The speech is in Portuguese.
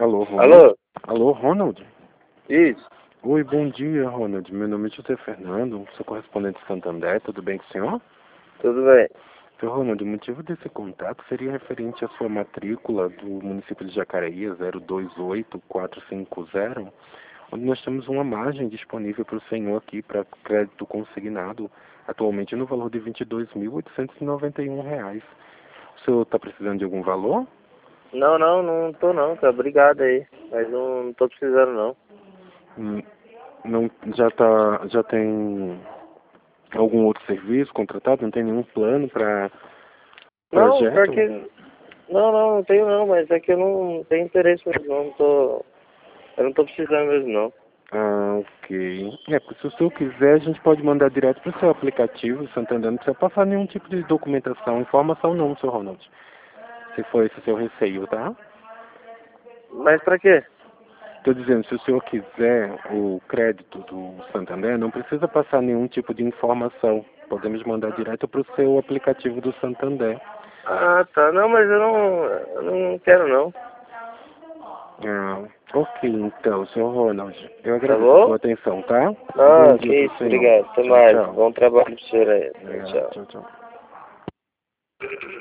Alô, Ronald? Alô? Alô, Ronald? Isso, Oi, bom dia, Ronald. Meu nome é José Fernando, sou correspondente de Santander, tudo bem com o senhor? tudo bem. Seu Ronald, o motivo desse contato seria referente à sua matrícula do município de Jacareí, 028450, onde nós temos uma margem disponível para o senhor aqui para crédito consignado, atualmente no valor de R$ 22.891. O senhor está precisando de algum valor? Não tô não, tá? Obrigado aí. Mas não tô precisando não. Hum, Não, já tem algum outro serviço contratado? Não tem nenhum plano para Não, pior projeto? que. Não tenho não, mas é que eu não tenho interesse mesmo, não tô. Eu não tô precisando mesmo não. Ah, ok. Porque se o senhor quiser, a gente pode mandar direto para o seu aplicativo, Santander. Não precisa passar nenhum tipo de documentação, informação não, seu Ronald. Se for esse o seu receio, tá? Mas pra quê? Estou dizendo, se o senhor quiser o crédito do Santander, não precisa passar nenhum tipo de informação. Podemos mandar direto para o seu aplicativo do Santander. Ah, tá. Não, mas eu não quero não. Ah, ok, então, senhor Ronald. Eu Tá agradeço a sua bom? atenção, tá? Bom Ah, dia que para o isso, senhor. obrigado. Até Tchau, mais. tchau. Bom trabalho pro senhor aí. Obrigado. Tchau. Tchau, tchau.